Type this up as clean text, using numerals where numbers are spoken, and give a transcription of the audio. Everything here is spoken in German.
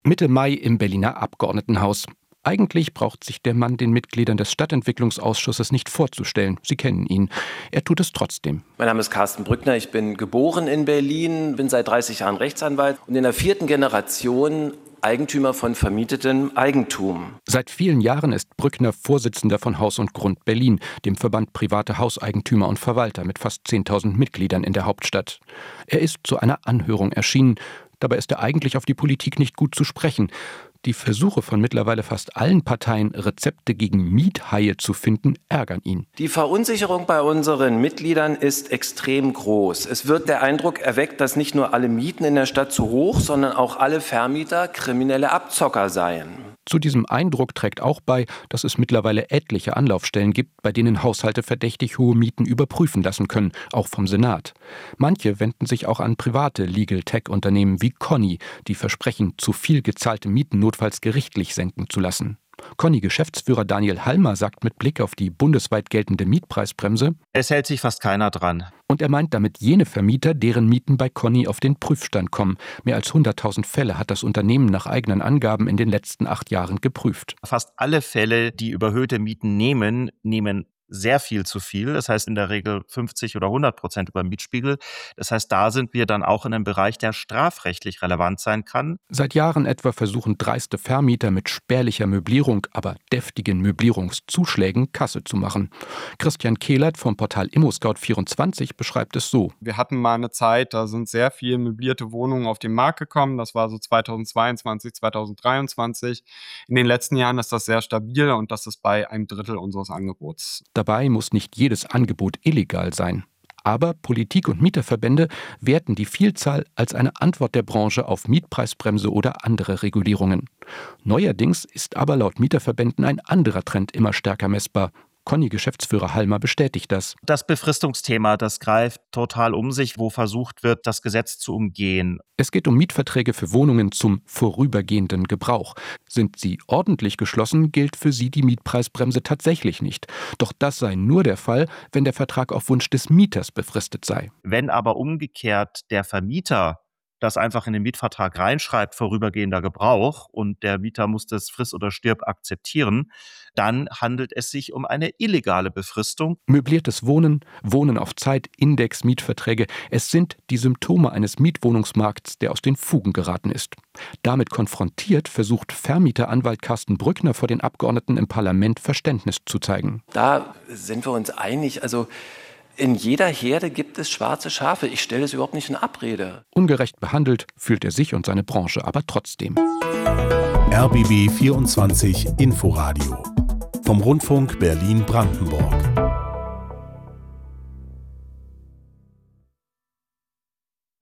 Mitte Mai im Berliner Abgeordnetenhaus. Eigentlich braucht sich der Mann den Mitgliedern des Stadtentwicklungsausschusses nicht vorzustellen. Sie kennen ihn. Er tut es trotzdem. Mein Name ist Carsten Brückner. Ich bin geboren in Berlin, bin seit 30 Jahren Rechtsanwalt und in der 4. Generation Eigentümer von vermietetem Eigentum. Seit vielen Jahren ist Brückner Vorsitzender von Haus und Grund Berlin, dem Verband private Hauseigentümer und Verwalter mit fast 10.000 Mitgliedern in der Hauptstadt. Er ist zu einer Anhörung erschienen. Dabei ist er eigentlich auf die Politik nicht gut zu sprechen. Die Versuche von mittlerweile fast allen Parteien, Rezepte gegen Miethaie zu finden, ärgern ihn. Die Verunsicherung bei unseren Mitgliedern ist extrem groß. Es wird der Eindruck erweckt, dass nicht nur alle Mieten in der Stadt zu hoch, sondern auch alle Vermieter kriminelle Abzocker seien. Zu diesem Eindruck trägt auch bei, dass es mittlerweile etliche Anlaufstellen gibt, bei denen Haushalte verdächtig hohe Mieten überprüfen lassen können, auch vom Senat. Manche wenden sich auch an private Legal-Tech-Unternehmen wie Conny, die versprechen, zu viel gezahlte Mieten notfalls gerichtlich senken zu lassen. Conny-Geschäftsführer Daniel Halmer sagt mit Blick auf die bundesweit geltende Mietpreisbremse: Es hält sich fast keiner dran. Und er meint damit jene Vermieter, deren Mieten bei Conny auf den Prüfstand kommen. Mehr als 100.000 Fälle hat das Unternehmen nach eigenen Angaben in den letzten 8 Jahren geprüft. Fast alle Fälle, die überhöhte Mieten nehmen sehr viel zu viel. Das heißt in der Regel 50 oder 100% über Mietspiegel. Das heißt, da sind wir dann auch in einem Bereich, der strafrechtlich relevant sein kann. Seit Jahren etwa versuchen dreiste Vermieter mit spärlicher Möblierung, aber deftigen Möblierungszuschlägen Kasse zu machen. Christian Kehlert vom Portal ImmoScout24 beschreibt es so: Wir hatten mal eine Zeit, da sind sehr viele möblierte Wohnungen auf den Markt gekommen. Das war so 2022, 2023. In den letzten Jahren ist das sehr stabil und das ist bei einem Drittel unseres Angebots. Dabei muss nicht jedes Angebot illegal sein. Aber Politik und Mieterverbände werten die Vielzahl als eine Antwort der Branche auf Mietpreisbremse oder andere Regulierungen. Neuerdings ist aber laut Mieterverbänden ein anderer Trend immer stärker messbar. Conny-Geschäftsführer Halmer bestätigt das. Das Befristungsthema, das greift total um sich, wo versucht wird, das Gesetz zu umgehen. Es geht um Mietverträge für Wohnungen zum vorübergehenden Gebrauch. Sind sie ordentlich geschlossen, gilt für sie die Mietpreisbremse tatsächlich nicht. Doch das sei nur der Fall, wenn der Vertrag auf Wunsch des Mieters befristet sei. Wenn aber umgekehrt der Vermieter das einfach in den Mietvertrag reinschreibt, vorübergehender Gebrauch, und der Mieter muss das friss oder stirb akzeptieren, dann handelt es sich um eine illegale Befristung. Möbliertes Wohnen, Wohnen auf Zeit, Index, Mietverträge, es sind die Symptome eines Mietwohnungsmarkts, der aus den Fugen geraten ist. Damit konfrontiert versucht Vermieteranwalt Carsten Brückner vor den Abgeordneten im Parlament Verständnis zu zeigen. Da sind wir uns einig, in jeder Herde gibt es schwarze Schafe. Ich stelle es überhaupt nicht in Abrede. Ungerecht behandelt fühlt er sich und seine Branche aber trotzdem. RBB 24 Inforadio vom Rundfunk Berlin-Brandenburg.